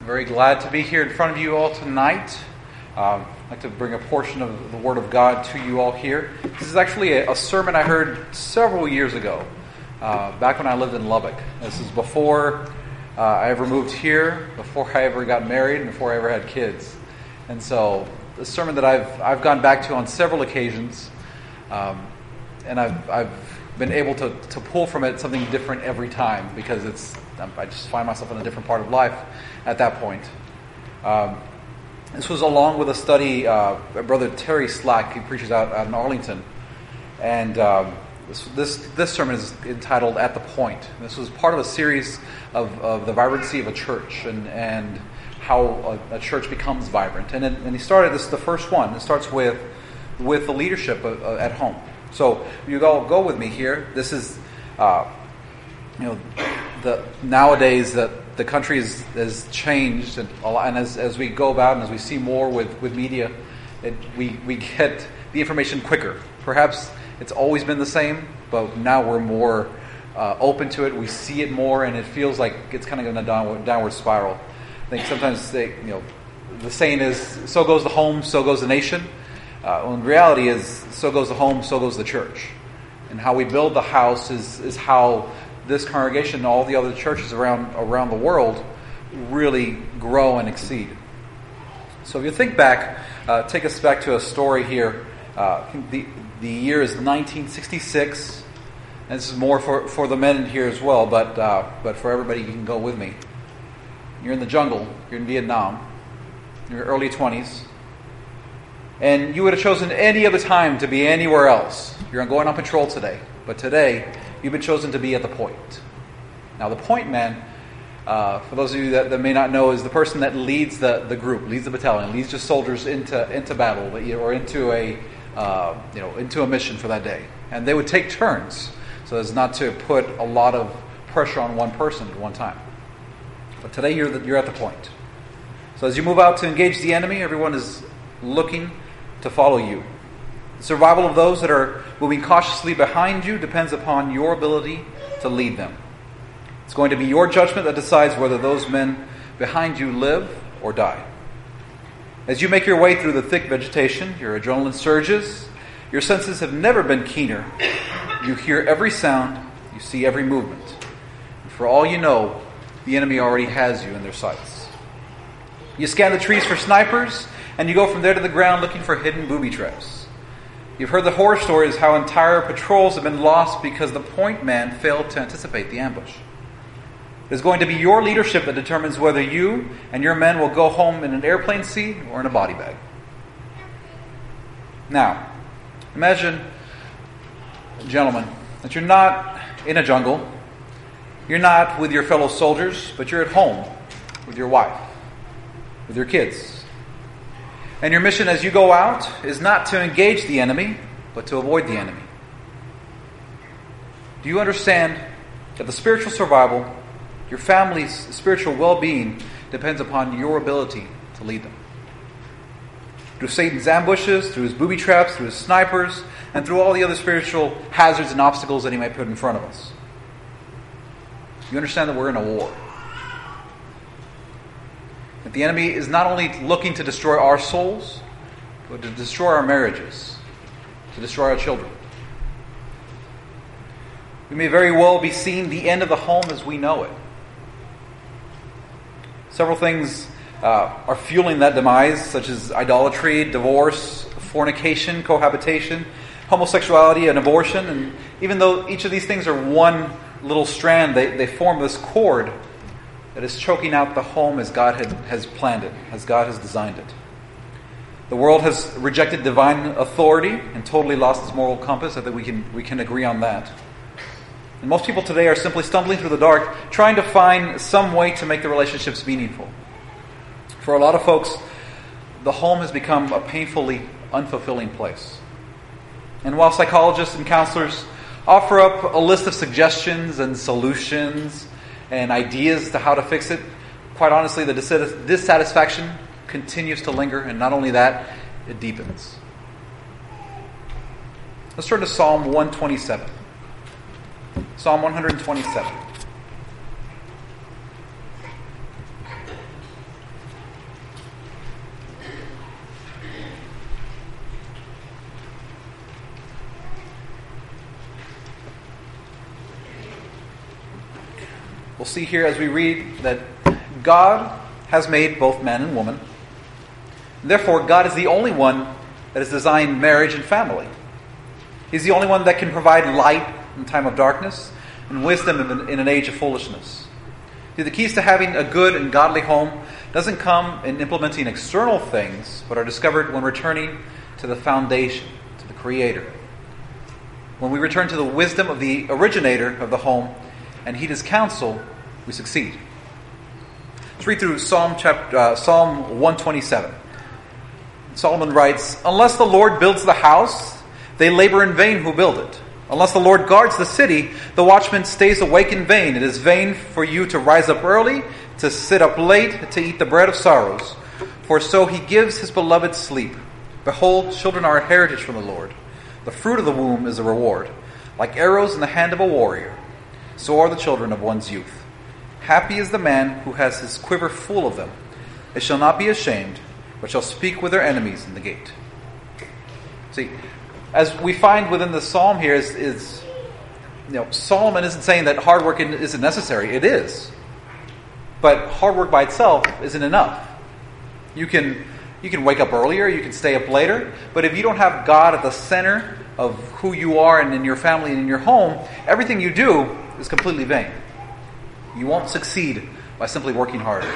very glad to be here in front of you all tonight. I'd like to bring a portion of the Word of God to you all here. This is actually a sermon I heard several years ago, back when I lived in Lubbock. This is before I ever moved here, before I ever got married, and before I ever had kids. And so, a sermon that I've gone back to on several occasions, and I've been able to pull from it something different every time, because I just find myself in a different part of life at that point. This was along with a study, Brother Terry Slack, he preaches out in Arlington, and this sermon is entitled "At the Point." This was part of a series of the vibrancy of a church and how a church becomes vibrant. And he started, this is the first one. It starts with the leadership at home. So you all go with me here. This is, nowadays that the country has changed, and as we go about and as we see more with media, we get the information quicker. Perhaps it's always been the same, but now we're more open to it. We see it more, and it feels like it's kind of in a downward spiral. I think sometimes the saying is, "So goes the home, so goes the nation." Well, in reality, is so goes the home, so goes the church. And how we build the house is how this congregation and all the other churches around the world really grow and exceed. So if you think back, take us back to a story here. The year is 1966. And this is more for the men in here as well, but for everybody, you can go with me. You're in the jungle. You're in Vietnam. You're in your early 20s. And you would have chosen any other time to be anywhere else. You're going on patrol today. But today, you've been chosen to be at the point. Now, the point man, for those of you that may not know, is the person that leads the group, leads the battalion, leads the soldiers into battle or into a mission for that day. And they would take turns so as not to put a lot of pressure on one person at one time. But today, you're at the point. So as you move out to engage the enemy, everyone is looking to follow you. The survival of those that are moving cautiously behind you depends upon your ability to lead them. It's going to be your judgment that decides whether those men behind you live or die. As you make your way through the thick vegetation, your adrenaline surges. Your senses have never been keener. You hear every sound. You see every movement. And for all you know, the enemy already has you in their sights. You scan the trees for snipers, and you go from there to the ground looking for hidden booby traps. You've heard the horror stories how entire patrols have been lost because the point man failed to anticipate the ambush. It is going to be your leadership that determines whether you and your men will go home in an airplane seat or in a body bag. Now, imagine, gentlemen, that you're not in a jungle. You're not with your fellow soldiers, but you're at home with your wife, with your kids. And your mission as you go out is not to engage the enemy, but to avoid the enemy. Do you understand that the spiritual survival, your family's spiritual well-being, depends upon your ability to lead them? Through Satan's ambushes, through his booby traps, through his snipers, and through all the other spiritual hazards and obstacles that he might put in front of us. You understand that we're in a war. That the enemy is not only looking to destroy our souls, but to destroy our marriages, to destroy our children. We may very well be seeing the end of the home as we know it. Several things are fueling that demise, such as idolatry, divorce, fornication, cohabitation, homosexuality, and abortion. And even though each of these things are one little strand, they form this cord that is choking out the home as God has planned it, as God has designed it. The world has rejected divine authority and totally lost its moral compass. I think we can agree on that. And most people today are simply stumbling through the dark, trying to find some way to make the relationships meaningful. For a lot of folks, the home has become a painfully unfulfilling place. And while psychologists and counselors offer up a list of suggestions and solutions and ideas to how to fix it, quite honestly, the dissatisfaction continues to linger, and not only that, it deepens. Let's turn to Psalm 127. Psalm 127. we'll see here as we read that God has made both man and woman. Therefore, God is the only one that has designed marriage and family. He's the only one that can provide light in time of darkness and wisdom in an age of foolishness. See, the keys to having a good and godly home doesn't come in implementing external things, but are discovered when returning to the foundation, to the Creator. When we return to the wisdom of the originator of the home and heed his counsel, we succeed. Let's read through Psalm 127. Solomon writes, "Unless the Lord builds the house, they labor in vain who build it. Unless the Lord guards the city, the watchman stays awake in vain. It is vain for you to rise up early, to sit up late, to eat the bread of sorrows. For so he gives his beloved sleep. Behold, children are a heritage from the Lord. The fruit of the womb is a reward. Like arrows in the hand of a warrior, so are the children of one's youth. Happy is the man who has his quiver full of them. They shall not be ashamed, but shall speak with their enemies in the gate." See, as we find within the psalm here is Solomon isn't saying that hard work isn't necessary. It is. But hard work by itself isn't enough. You can wake up earlier, you can stay up later, but if you don't have God at the center of who you are and in your family and in your home, everything you do is completely vain. You won't succeed by simply working harder.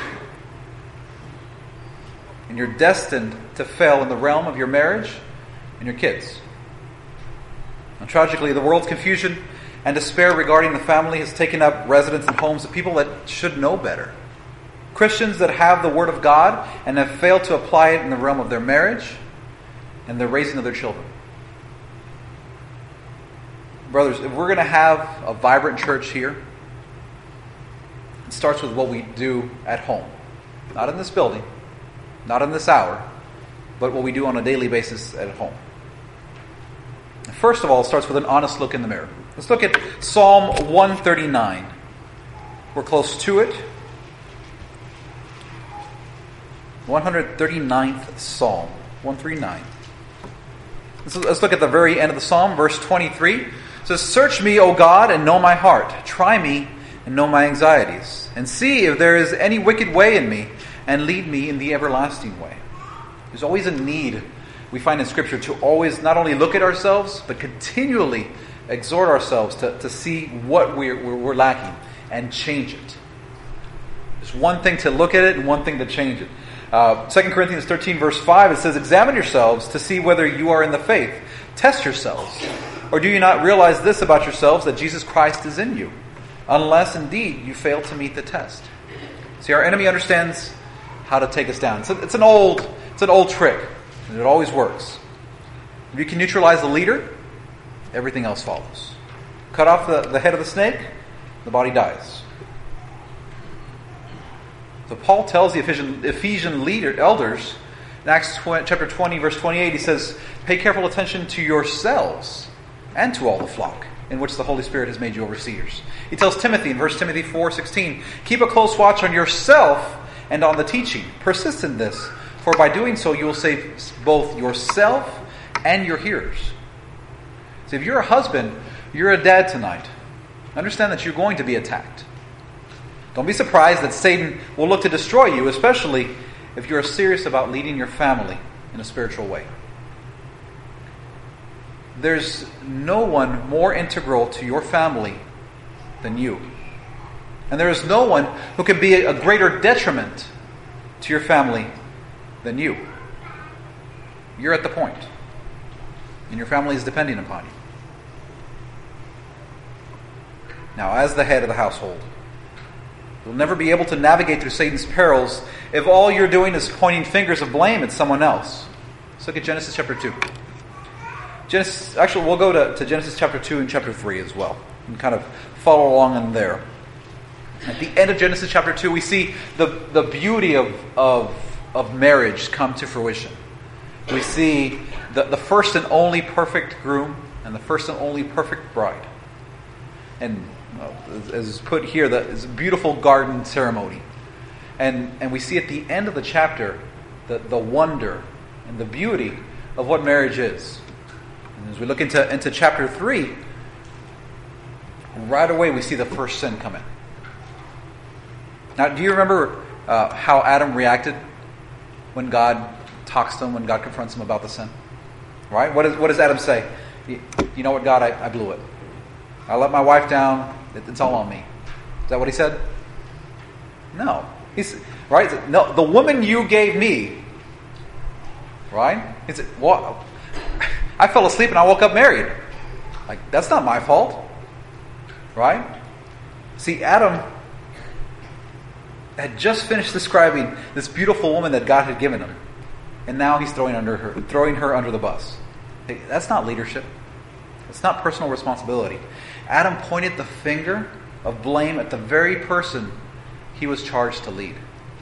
And you're destined to fail in the realm of your marriage and your kids. And tragically, the world's confusion and despair regarding the family has taken up residence in homes of people that should know better. Christians that have the Word of God and have failed to apply it in the realm of their marriage and the raising of their children. Brothers, if we're going to have a vibrant church here, it starts with what we do at home. Not in this building, not in this hour, but what we do on a daily basis at home. First of all, it starts with an honest look in the mirror. Let's look at Psalm 139. We're close to it. 139th Psalm. 139. Let's look at the very end of the Psalm, verse 23. It says, "Search me, O God, and know my heart. Try me and know my anxieties. And see if there is any wicked way in me, and lead me in the everlasting way." There's always a need, we find in Scripture, to always not only look at ourselves, but continually exhort ourselves to see what we're lacking and change it. There's one thing to look at it and one thing to change it. 2 Corinthians 13 verse 5, it says, "Examine yourselves to see whether you are in the faith. Test yourselves. Or do you not realize this about yourselves, that Jesus Christ is in you? Unless indeed you fail to meet the test." See, our enemy understands how to take us down. It's an old trick, and it always works. If you can neutralize the leader, everything else follows. Cut off the head of the snake, the body dies. So Paul tells the Ephesian elders in Acts chapter 20, verse 28, he says, "Pay careful attention to yourselves and to all the flock in which the Holy Spirit has made you overseers." He tells Timothy in 1 Timothy 4:16, "Keep a close watch on yourself and on the teaching. Persist in this, for by doing so you will save both yourself and your hearers." So if you're a husband, you're a dad tonight, understand that you're going to be attacked. Don't be surprised that Satan will look to destroy you, especially if you're serious about leading your family in a spiritual way. There's no one more integral to your family than you. And there is no one who can be a greater detriment to your family than you. You're at the point, and your family is depending upon you. Now, as the head of the household, you'll never be able to navigate through Satan's perils if all you're doing is pointing fingers of blame at someone else. Let's look at Genesis chapter 2. We'll go to Genesis chapter 2 and chapter 3 as well, and kind of follow along in there. At the end of Genesis chapter 2, we see the beauty of marriage come to fruition. We see the first and only perfect groom and the first and only perfect bride. And as is put here, it's a beautiful garden ceremony. And we see at the end of the chapter the wonder and the beauty of what marriage is. And as we look into chapter 3, right away we see the first sin come in. Now, do you remember how Adam reacted when God talks to him, when God confronts him about the sin? Right? What does Adam say? You know what, God, I blew it. I let my wife down. It's all on me. Is that what he said? No. Right? No, the woman you gave me. Right? He said, well, I fell asleep and I woke up married. Like, that's not my fault. Right? See, Adam had just finished describing this beautiful woman that God had given him. And now he's throwing her under the bus. Hey, that's not leadership. It's not personal responsibility. Adam pointed the finger of blame at the very person he was charged to lead.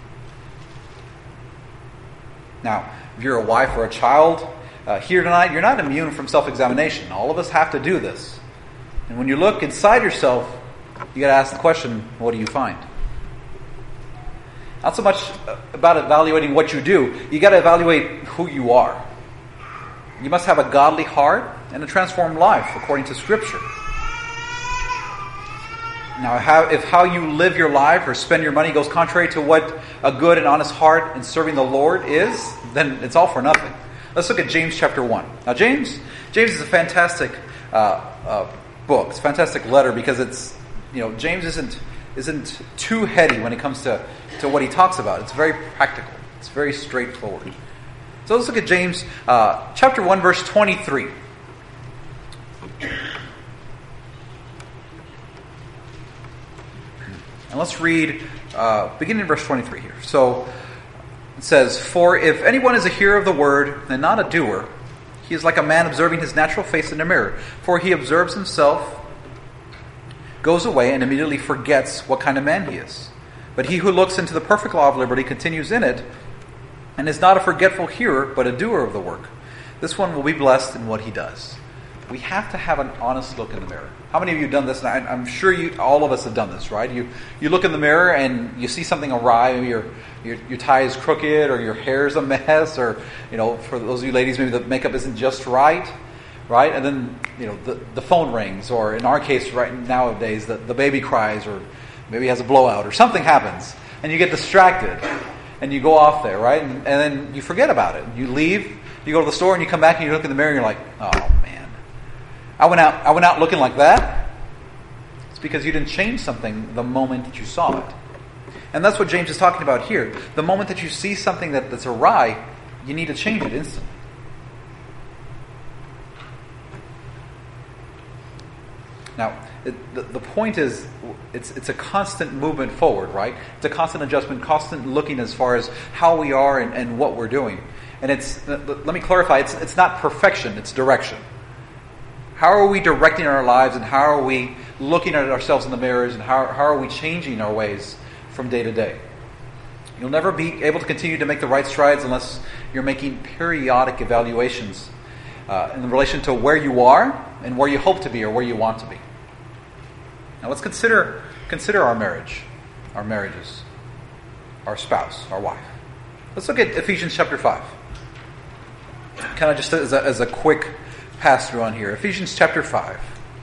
Now, if you're a wife or a child here tonight, you're not immune from self-examination. All of us have to do this. And when you look inside yourself, you got to ask the question, what do you find? Not so much about evaluating what you do. You got to evaluate who you are. You must have a godly heart and a transformed life according to Scripture. Now, if how you live your life or spend your money goes contrary to what a good and honest heart in serving the Lord is, then it's all for nothing. Let's look at James chapter 1. Now, James is a fantastic book. It's a fantastic letter because it's, James isn't too heady when it comes to what he talks about. It's very practical. It's very straightforward. So let's look at James chapter 1, verse 23. And let's read, beginning in verse 23 here. So it says, "For if anyone is a hearer of the word and not a doer, he is like a man observing his natural face in a mirror. For he observes himself, goes away, and immediately forgets what kind of man he is. But he who looks into the perfect law of liberty continues in it, and is not a forgetful hearer, but a doer of the work. This one will be blessed in what he does." We have to have an honest look in the mirror. How many of you have done this? And I'm sure all of us have done this, right? You look in the mirror and you see something awry. Maybe your tie is crooked, or your hair is a mess, or for those of you ladies, maybe the makeup isn't just right? And then the phone rings, or in our case, right nowadays, the baby cries, or maybe has a blowout, or something happens, and you get distracted, and you go off there, right? And then you forget about it. You leave, you go to the store, and you come back and you look in the mirror, and you're like, oh man. I went out looking like that. It's because you didn't change something the moment that you saw it. And that's what James is talking about here. The moment that you see something that's awry, you need to change it instantly. Now, the point is, it's a constant movement forward, right? It's a constant adjustment, constant looking as far as how we are and what we're doing. And let me clarify, it's not perfection, it's direction. How are we directing our lives, and how are we looking at ourselves in the mirrors, and how are we changing our ways from day to day? You'll never be able to continue to make the right strides unless you're making periodic evaluations in relation to where you are and where you hope to be or where you want to be. Now let's consider our marriage, our marriages, our spouse, our wife. Let's look at Ephesians chapter 5. Kind of just as a quick pass through on here. Ephesians chapter 5.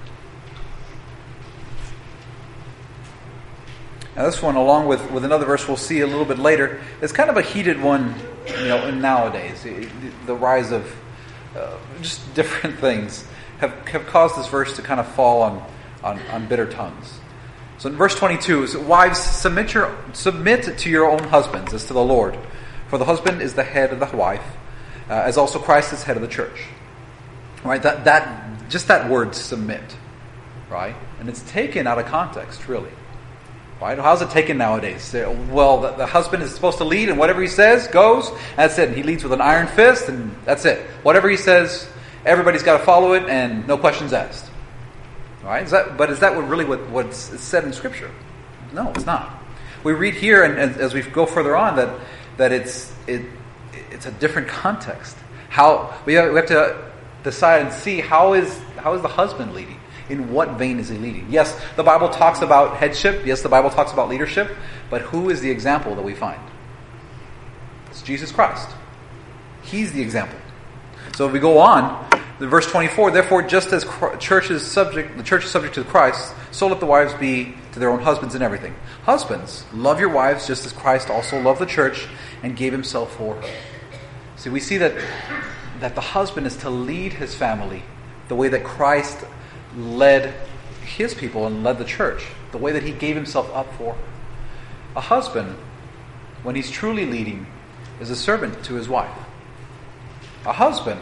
Now this one, along with another verse we'll see a little bit later, is kind of a heated one, nowadays. The rise of just different things have caused this verse to kind of fall on bitter tongues. So in verse 22, so wives, submit to your own husbands as to the Lord. For the husband is the head of the wife, as also Christ is head of the church. Right? That word submit, right? And it's taken out of context, really. Right? How's it taken nowadays? Well, the husband is supposed to lead, and whatever he says goes. That's it. He leads with an iron fist, and that's it. Whatever he says, everybody's got to follow it, and no questions asked. Right? Is that what's said in Scripture? No, it's not. We read here, and as we go further on, that it's a different context. How we have to decide and see how is the husband leading? In what vein is he leading? Yes, the Bible talks about headship. Yes, the Bible talks about leadership. But who is the example that we find? It's Jesus Christ. He's the example. So if we go on, Verse 24, therefore, just as the church is subject to Christ, so let the wives be to their own husbands in everything. Husbands, love your wives just as Christ also loved the church and gave himself for her. See, we see that the husband is to lead his family the way that Christ led his people and led the church, the way that he gave himself up for her. A husband, when he's truly leading, is a servant to his wife. A husband,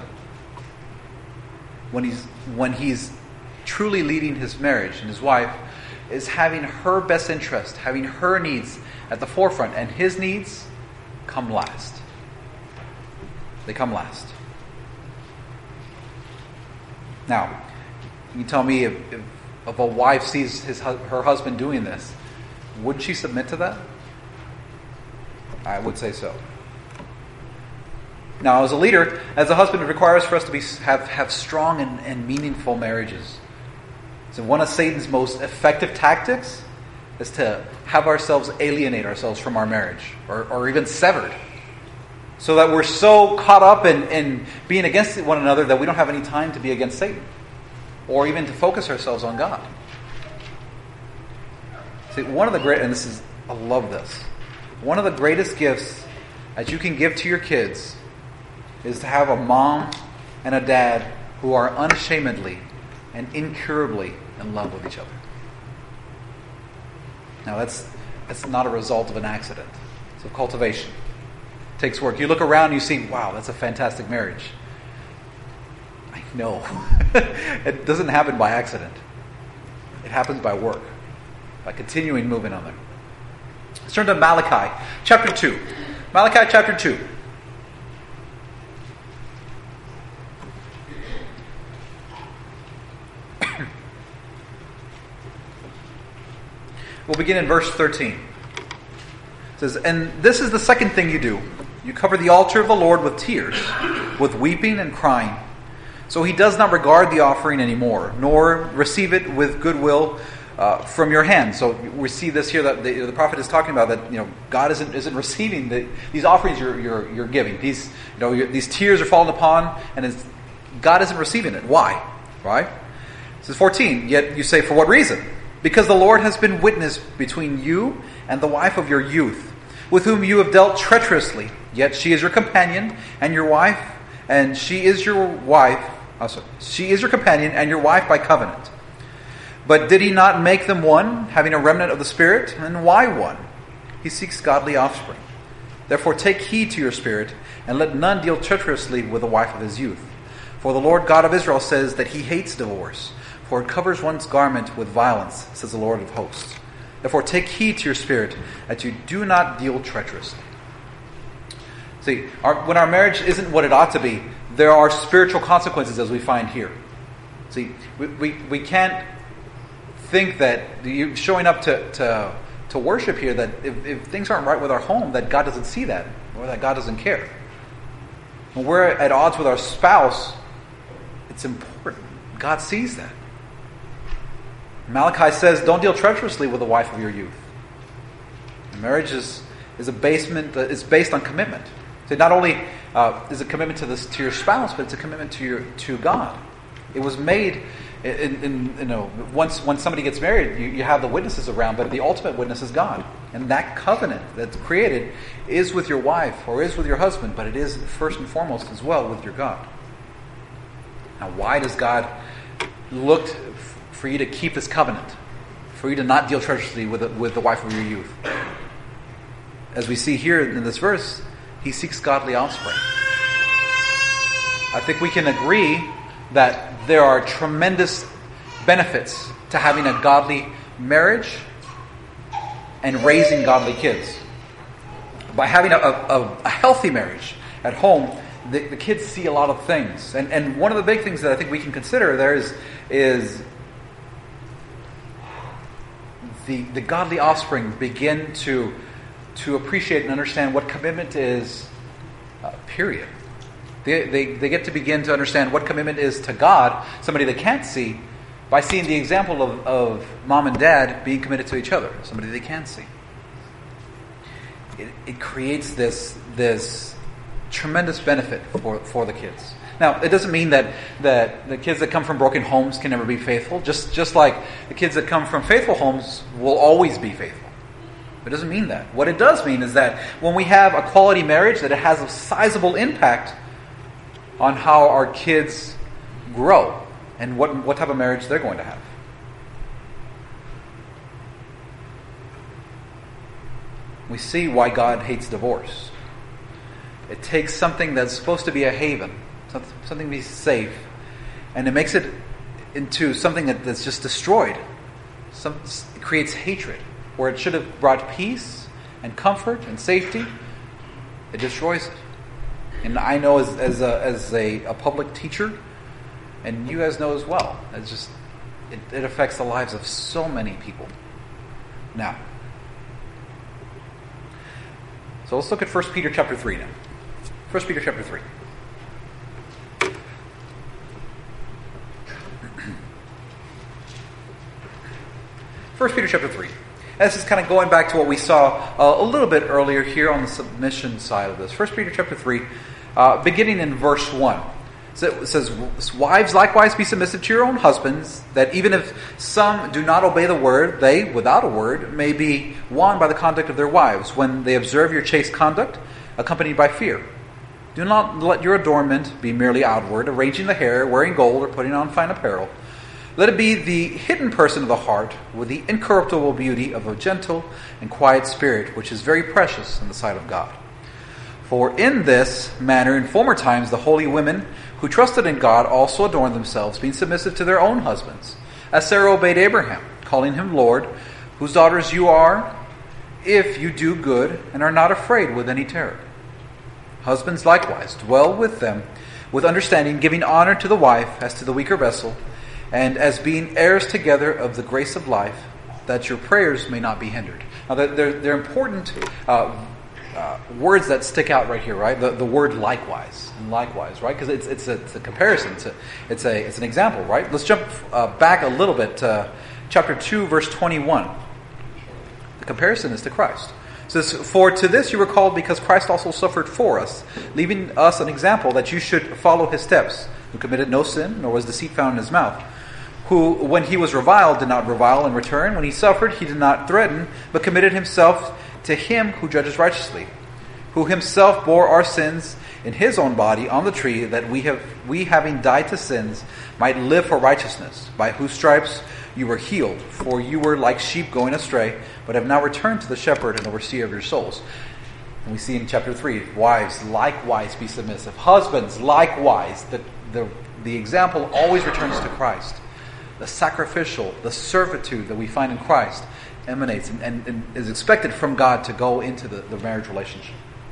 when he's truly leading his marriage and his wife, is having her best interest, having her needs at the forefront, and his needs come last. They come last. Now, you tell me if a wife sees her husband doing this, would she submit to that? I would say so. Now, as a leader, as a husband, it requires for us to have strong and meaningful marriages. So one of Satan's most effective tactics is to have ourselves alienate ourselves from our marriage, or even severed, so that we're so caught up in being against one another that we don't have any time to be against Satan, or even to focus ourselves on God. See, I love this. One of the greatest gifts that you can give to your kids is to have a mom and a dad who are unashamedly and incurably in love with each other. Now that's not a result of an accident. It's a cultivation. It takes work. You look around and you see, wow, that's a fantastic marriage. I know. It doesn't happen by accident. It happens by work, by continuing moving on there. Let's turn to Malachi chapter 2. Malachi chapter 2. We'll begin in verse 13. It says, and this is the second thing you do. You cover the altar of the Lord with tears, with weeping and crying. So he does not regard the offering anymore, nor receive it with goodwill from your hand. So we see this here that the prophet is talking about that God isn't receiving these offerings you're giving. These these tears are falling upon, and God isn't receiving it. Why? Right? This is 14. Yet you say, for what reason? Because the Lord has been witness between you and the wife of your youth, with whom you have dealt treacherously. Yet she is your companion and your wife, and she is your wife. She is your companion and your wife by covenant. But did he not make them one, having a remnant of the Spirit? And why one? He seeks godly offspring. Therefore take heed to your spirit, and let none deal treacherously with the wife of his youth. For the Lord God of Israel says that he hates divorce, for it covers one's garment with violence, says the Lord of hosts. Therefore take heed to your spirit, that you do not deal treacherously. See, when our marriage isn't what it ought to be, there are spiritual consequences, as we find here. See, we can't think that showing up to worship here, that if things aren't right with our home, that God doesn't see that, or that God doesn't care. When we're at odds with our spouse, it's important. God sees that. Malachi says, don't deal treacherously with the wife of your youth. Marriage is based on commitment. So not only is a commitment to your spouse, but it's a commitment to God. It was made once when somebody gets married, you have the witnesses around, but the ultimate witness is God. And that covenant that's created is with your wife or is with your husband, but it is first and foremost as well with your God. Now, why does God look for you to keep this covenant? For you to not deal treacherously with the wife of your youth? As we see here in this verse, he seeks godly offspring. I think we can agree that there are tremendous benefits to having a godly marriage and raising godly kids. By having a healthy marriage at home, the kids see a lot of things. And one of the big things that I think we can consider there is the godly offspring begin to appreciate and understand what commitment is, period. They get to begin to understand what commitment is to God, somebody they can't see, by seeing the example of mom and dad being committed to each other, somebody they can see. It creates this tremendous benefit for the kids. Now, it doesn't mean that the kids that come from broken homes can never be faithful. Just like the kids that come from faithful homes will always be faithful. It doesn't mean that. What it does mean is that when we have a quality marriage, that it has a sizable impact on how our kids grow and what type of marriage they're going to have. We see why God hates divorce. It takes something that's supposed to be a haven, something to be safe, and it makes it into something that's just destroyed. It creates hatred. Where it should have brought peace and comfort and safety, it destroys it. And I know as a public teacher, and you guys know as well, it affects the lives of so many people. Now, so let's look at 1 Peter chapter 3 now. 1 Peter chapter 3. First Peter chapter 3. And this is kind of going back to what we saw a little bit earlier here on the submission side of this. 1 Peter chapter 3, beginning in verse 1. So it says, "Wives likewise be submissive to your own husbands, that even if some do not obey the word, they, without a word, may be won by the conduct of their wives, when they observe your chaste conduct, accompanied by fear. Do not let your adornment be merely outward, arranging the hair, wearing gold, or putting on fine apparel. Let it be the hidden person of the heart, with the incorruptible beauty of a gentle and quiet spirit, which is very precious in the sight of God. For in this manner in former times the holy women who trusted in God also adorned themselves, being submissive to their own husbands, as Sarah obeyed Abraham, calling him Lord, whose daughters you are, if you do good and are not afraid with any terror. Husbands likewise dwell with them with understanding, giving honor to the wife as to the weaker vessel, and as being heirs together of the grace of life, that your prayers may not be hindered." Now, they're important words that stick out right here, right? The word likewise and likewise, right? Because it's a comparison. It's an example, right? Let's jump back a little bit to chapter 2, verse 21. The comparison is to Christ. It says, "For to this you were called, because Christ also suffered for us, leaving us an example that you should follow his steps, who committed no sin, nor was deceit found in his mouth. Who, when he was reviled, did not revile in return. When he suffered, he did not threaten, but committed himself to him who judges righteously. Who himself bore our sins in his own body on the tree, that we having died to sins, might live for righteousness, by whose stripes you were healed. For you were like sheep going astray, but have now returned to the shepherd and overseer of your souls." And we see in chapter 3, wives likewise be submissive. Husbands likewise. The example always returns to Christ. The sacrificial, the servitude that we find in Christ emanates and is expected from God to go into the marriage relationship.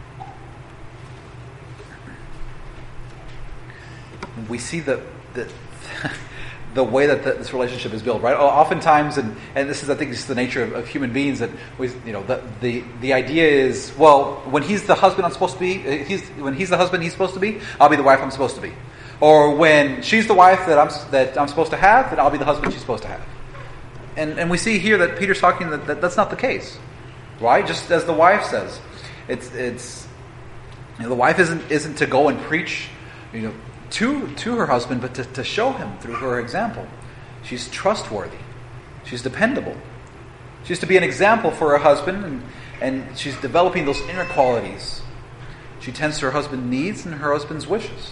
We see the way that this relationship is built, right? Oftentimes, and this is, I think, just the nature of human beings, that the idea is, well, when he's the husband I'm supposed to be, when he's the husband he's supposed to be, I'll be the wife I'm supposed to be. Or when she's the wife that I'm supposed to have, then I'll be the husband she's supposed to have. And we see here that Peter's talking that's not the case, right? Just as the wife says, it's the wife isn't to go and preach, to her husband, but to show him through her example. She's trustworthy. She's dependable. She's to be an example for her husband, and she's developing those inner qualities. She tends to her husband's needs and her husband's wishes.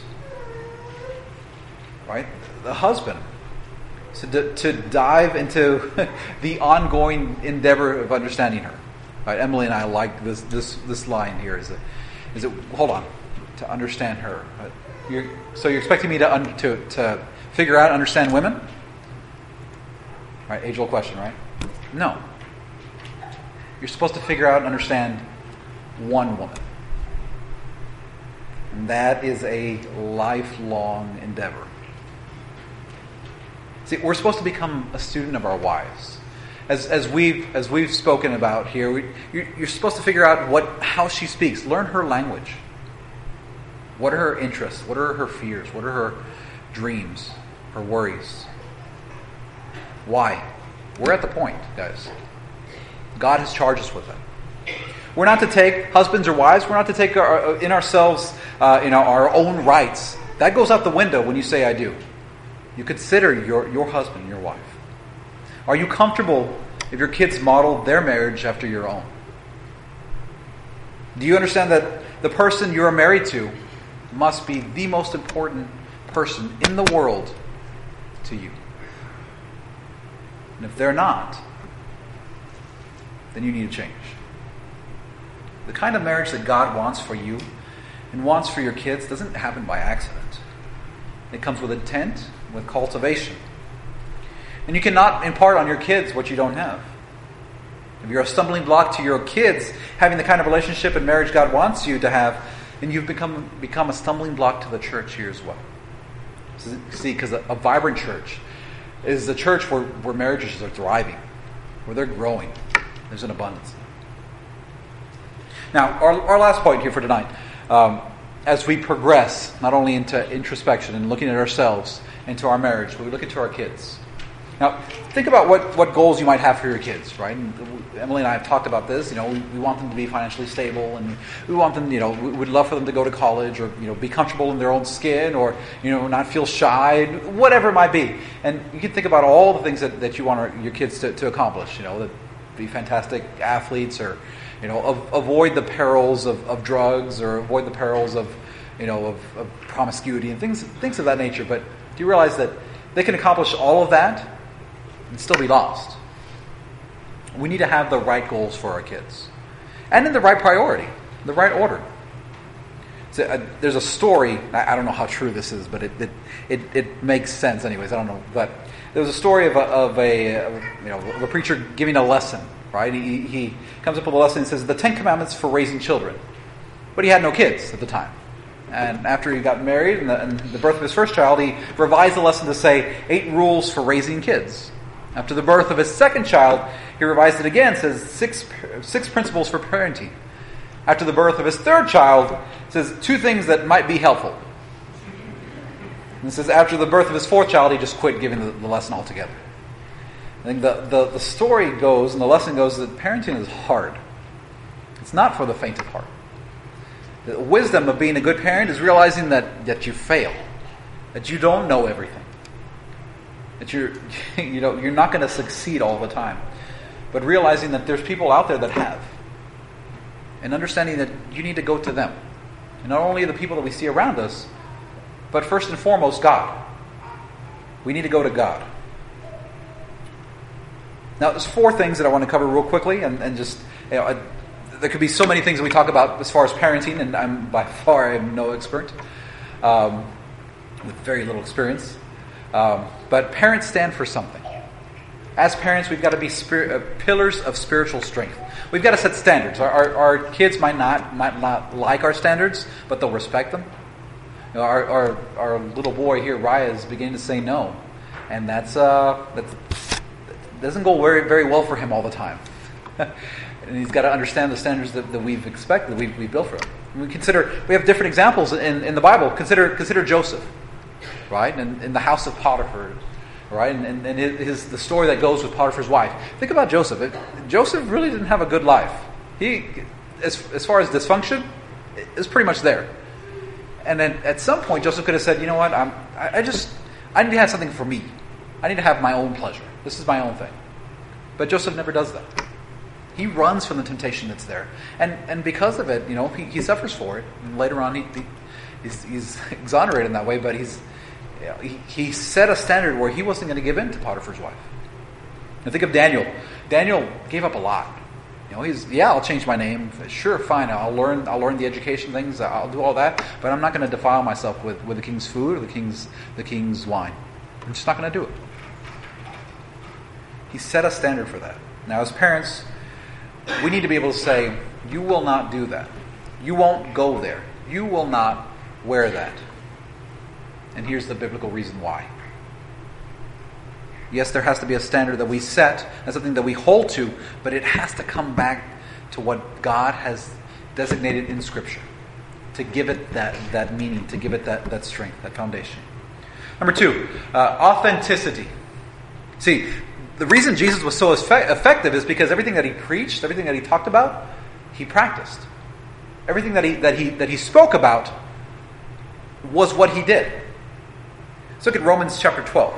Right? The husband. So to dive into the ongoing endeavor of understanding her. Right? Emily and I like this line here. Is it? Hold on. To understand her. So you're expecting me to figure out, understand women? Right? Age-old question, right? No. You're supposed to figure out and understand one woman. And that is a lifelong endeavor. See, we're supposed to become a student of our wives. As we've spoken about here, you're supposed to figure out how she speaks. Learn her language. What are her interests? What are her fears? What are her dreams? Her worries? Why? We're at the point, guys. God has charged us with it. We're not to take, husbands or wives, we're not to take in ourselves our own rights. That goes out the window when you say I do. You consider your husband, your wife. Are you comfortable if your kids model their marriage after your own? Do you understand that the person you are married to must be the most important person in the world to you? And if they're not, then you need to change. The kind of marriage that God wants for you and wants for your kids doesn't happen by accident. It comes with intent, with cultivation. And you cannot impart on your kids what you don't have. If you're a stumbling block to your kids having the kind of relationship and marriage God wants you to have, then you've become a stumbling block to the church here as well. See, because a vibrant church is a church where marriages are thriving, where they're growing. There's an abundance. Now, our last point here for tonight, as we progress not only into introspection and looking at ourselves, into our marriage, but we look into our kids. Now, think about what goals you might have for your kids, right? And Emily and I have talked about this. We want them to be financially stable, and we want them, we'd love for them to go to college, or be comfortable in their own skin, or not feel shy, whatever it might be. And you can think about all the things that you want your kids to accomplish. That be fantastic athletes, or avoid the perils of drugs, or avoid the perils of promiscuity and things of that nature. But do you realize that they can accomplish all of that and still be lost? We need to have the right goals for our kids, and in the right priority, the right order. So, there's a story. I don't know how true this is, but it makes sense, anyways. I don't know, but there was a story of a preacher giving a lesson. Right? He comes up with a lesson and says the 10 Commandments for raising children, but he had no kids at the time. And after he got married and the birth of his first child, he revised the lesson to say 8 rules for raising kids. After the birth of his second child, he revised it again, says 6 principles for parenting. After the birth of his third child, it says 2 things that might be helpful. And it says after the birth of his fourth child, he just quit giving the lesson altogether. I think the story goes, and the lesson goes, that parenting is hard. It's not for the faint of heart. The wisdom of being a good parent is realizing that you fail, that you don't know everything, that you're not going to succeed all the time, but realizing that there's people out there that have, and understanding that you need to go to them, and not only the people that we see around us, but first and foremost God. We need to go to God. Now, there's 4 things that I want to cover real quickly, and just there could be so many things that we talk about as far as parenting, and I'm no expert, with very little experience. But parents stand for something. As parents, we've got to be pillars of spiritual strength. We've got to set standards. Our kids might not like our standards, but they'll respect them. Our little boy here, Raya, is beginning to say no, and that's doesn't go very, very well for him all the time. And he's got to understand the standards that we've expected, that we built for him. We have different examples in the Bible. Consider Joseph, right? And in the house of Potiphar, right? And the story that goes with Potiphar's wife. Think about Joseph. Joseph really didn't have a good life. He, as far as dysfunction, is pretty much there. And then at some point, Joseph could have said, you know what, I need to have something for me. I need to have my own pleasure. This is my own thing. But Joseph never does that. He runs from the temptation that's there. And because of it, he suffers for it. And later on, he's exonerated in that way, but he set a standard where he wasn't going to give in to Potiphar's wife. And think of Daniel. Daniel gave up a lot. I'll change my name. Sure, fine. I'll learn the education things. I'll do all that. But I'm not going to defile myself with the king's food or the king's wine. I'm just not going to do it. He set a standard for that. Now, as parents, we need to be able to say, you will not do that. You won't go there. You will not wear that. And here's the biblical reason why. Yes, there has to be a standard that we set and something that we hold to, but it has to come back to what God has designated in Scripture to give it that meaning, to give it that strength, that foundation. Number 2, authenticity. See, the reason Jesus was so effective is because everything that he preached, everything that he talked about, he practiced. Everything that he spoke about was what he did. Let's look at Romans chapter 12.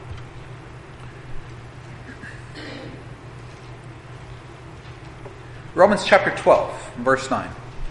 Romans chapter 12, verse 9.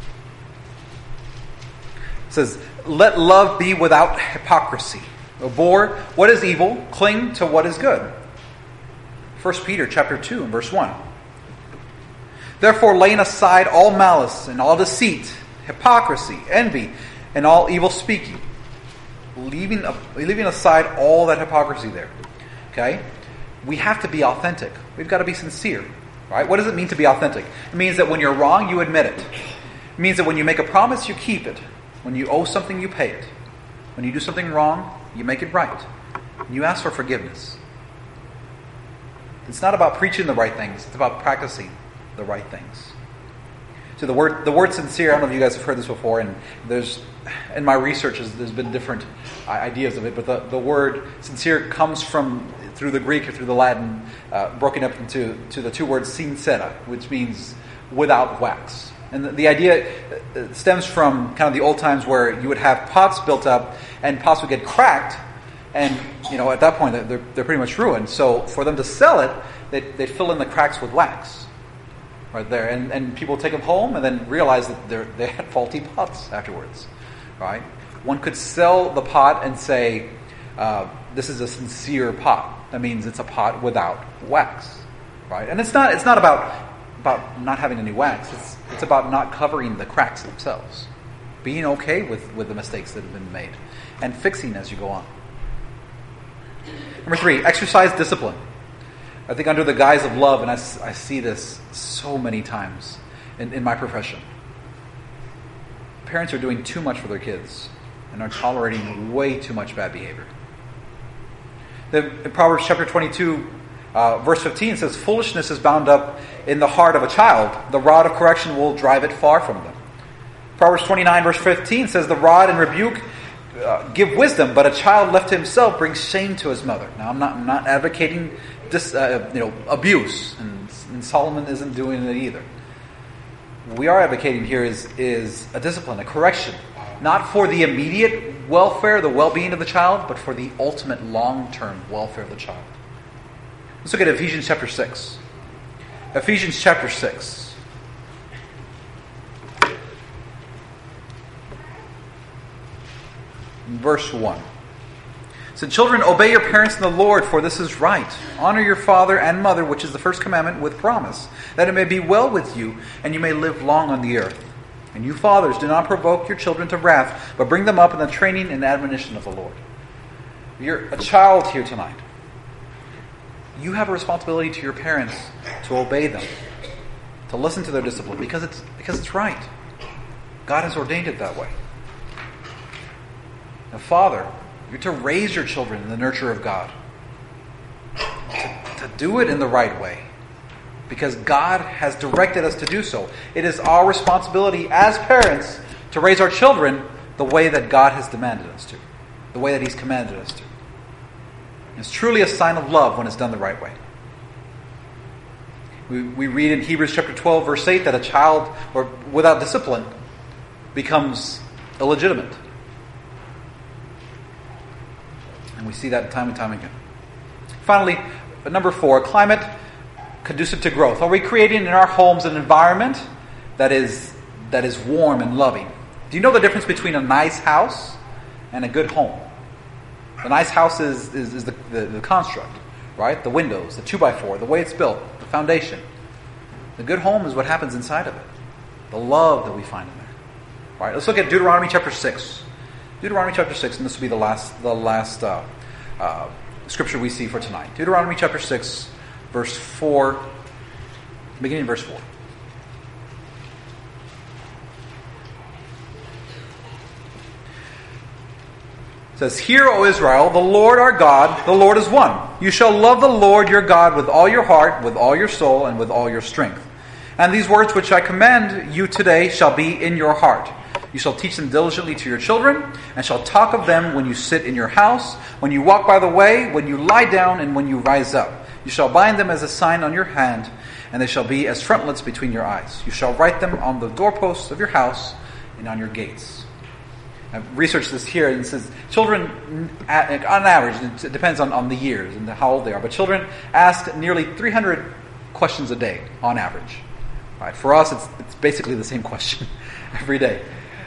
It says, "Let love be without hypocrisy. Abhor what is evil, cling to what is good." 1 Peter chapter 2 and verse 1. "Therefore, laying aside all malice and all deceit, hypocrisy, envy, and all evil speaking," leaving aside all that hypocrisy there. Okay? We have to be authentic. We've got to be sincere. Right? What does it mean to be authentic? It means that when you're wrong, you admit it. It means that when you make a promise, you keep it. When you owe something, you pay it. When you do something wrong, you make it right. And you ask for forgiveness. It's not about preaching the right things. It's about practicing the right things. So the word sincere, I don't know if you guys have heard this before, and there's, in my research, there's been different ideas of it, but the word sincere comes through the Greek or through the Latin, broken up into the two words sincera, which means without wax. And the idea stems from kind of the old times where you would have pots built up, and pots would get cracked, and at that point they're pretty much ruined. So for them to sell it, they'd fill in the cracks with wax. Right there, and people take them home and then realize that they had faulty pots afterwards. Right? One could sell the pot and say, "This is a sincere pot." That means it's a pot without wax. Right? And it's not about not having any wax. It's about not covering the cracks themselves, being okay with the mistakes that have been made, and fixing as you go on. Number 3, exercise discipline. I think under the guise of love, and I see this so many times in my profession. Parents are doing too much for their kids and are tolerating way too much bad behavior. In Proverbs chapter 22, verse 15 says, "Foolishness is bound up in the heart of a child. The rod of correction will drive it far from them." Proverbs 29, verse 15 says, "The rod and rebuke give wisdom, but a child left to himself brings shame to his mother." Now, I'm not advocating abuse, and Solomon isn't doing it either. What we are advocating here is a discipline, a correction, not for the immediate welfare, the well-being of the child, but for the ultimate long-term welfare of the child. Let's look at Ephesians chapter 6. Ephesians chapter 6. Verse 1. So, "Children, obey your parents in the Lord, for this is right. Honor your father and mother, which is the first commandment, with promise, that it may be well with you, and you may live long on the earth. And you fathers, do not provoke your children to wrath, but bring them up in the training and admonition of the Lord." You're a child here tonight. You have a responsibility to your parents to obey them, to listen to their discipline, because it's right. God has ordained it that way. Now, Father, you're to raise your children in the nurture of God. To do it in the right way. Because God has directed us to do so. It is our responsibility as parents to raise our children the way that God has demanded us to. The way that He's commanded us to. It's truly a sign of love when it's done the right way. We read in Hebrews chapter 12, verse 8, that a child without discipline becomes illegitimate. And we see that time and time again. Finally, number 4, climate conducive to growth. Are we creating in our homes an environment that is warm and loving? Do you know the difference between a nice house and a good home? The nice house is the construct, right? The windows, the 2x4, the way it's built, the foundation. The good home is what happens inside of it. The love that we find in there. All right, let's look at Deuteronomy chapter 6. Deuteronomy chapter 6, and this will be the last scripture we see for tonight. Deuteronomy chapter 6, verse 4, beginning in verse 4. It says, "Hear, O Israel, the Lord our God, the Lord is one. You shall love the Lord your God with all your heart, with all your soul, and with all your strength. And these words which I command you today shall be in your heart. You shall teach them diligently to your children, and shall talk of them when you sit in your house, when you walk by the way, when you lie down, and when you rise up. You shall bind them as a sign on your hand, and they shall be as frontlets between your eyes. You shall write them on the doorposts of your house and on your gates. I've researched this here, and it says children, on average, it depends on the years and how old they are, but children ask nearly 300 questions a day on average. Right? For us, it's basically the same question every day.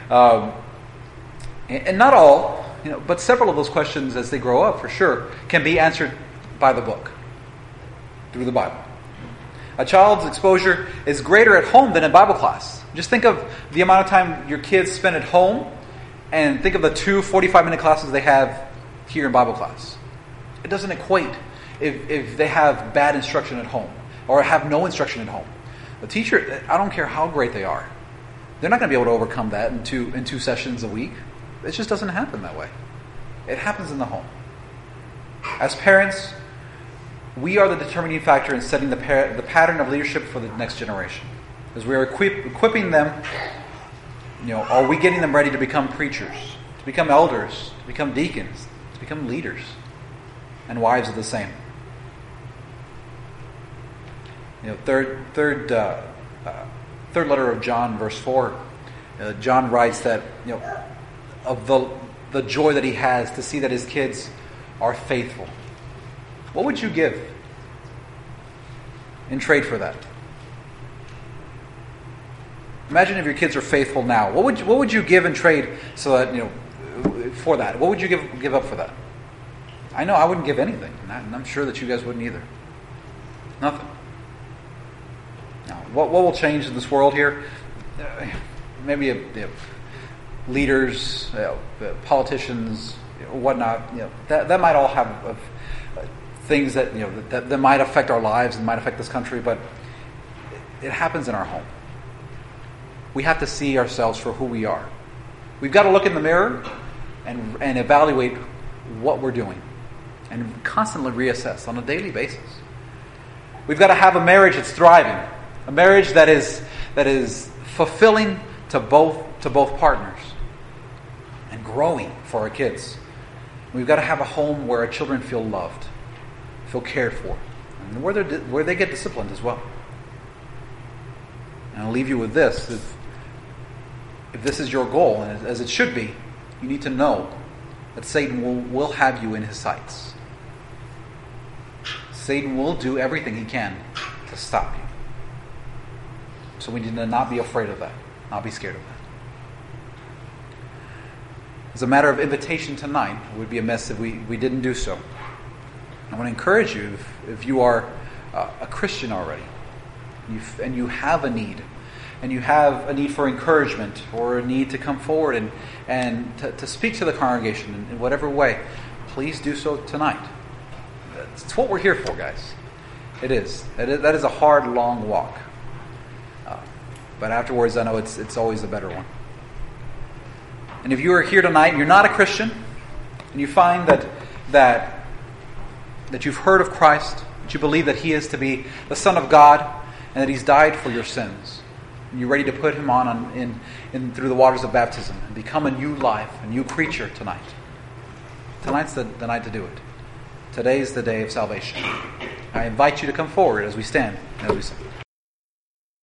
And not all, but several of those questions as they grow up, for sure, can be answered by the book, through the Bible. A child's exposure is greater at home than in Bible class. Just think of the amount of time your kids spend at home, and think of the 2 45-minute classes they have here in Bible class. It doesn't equate if they have bad instruction at home or have no instruction at home. The teacher, I don't care how great they are, they're not going to be able to overcome that in two sessions a week. It just doesn't happen that way. It happens in the home. As parents, we are the determining factor in setting the pattern of leadership for the next generation. As we are equipping them, are we getting them ready to become preachers, to become elders, to become deacons, to become leaders? And wives are the same. Third letter of John, verse 4, John writes that, of the joy that he has to see that his kids are faithful. What would you give in trade for that? Imagine if your kids are faithful now. What would you give in trade so that for that? What would you give up for that? I know I wouldn't give anything, and I'm sure that you guys wouldn't either. Nothing. Now, what will change in this world here? Maybe leaders, politicians, whatnot. That might all have things that that might affect our lives and might affect this country, but it happens in our home. We have to see ourselves for who we are. We've got to look in the mirror and evaluate what we're doing and constantly reassess on a daily basis. We've got to have a marriage that's thriving, a marriage that is fulfilling to both partners and growing for our kids. We've got to have a home where our children feel loved, feel cared for, and where they get disciplined as well. And I'll leave you with this. If this is your goal, and as it should be, you need to know that Satan will have you in his sights. Satan will do everything he can to stop you. So we need to not be afraid of that, not be scared of that. As a matter of invitation tonight, it would be amiss if we didn't do so. I want to encourage you, if you are a Christian already, and you have a need, and you have a need for encouragement or a need to come forward and to speak to the congregation in whatever way, please do so tonight. It's what we're here for, guys. It is. That is a hard, long walk. But afterwards, I know it's always a better one. And if you are here tonight and you're not a Christian, and you find that you've heard of Christ, that you believe that He is to be the Son of God, and that He's died for your sins, and you're ready to put Him on in through the waters of baptism and become a new life, a new creature tonight. Tonight's the night to do it. Today's the day of salvation. I invite you to come forward as we stand and as we sing.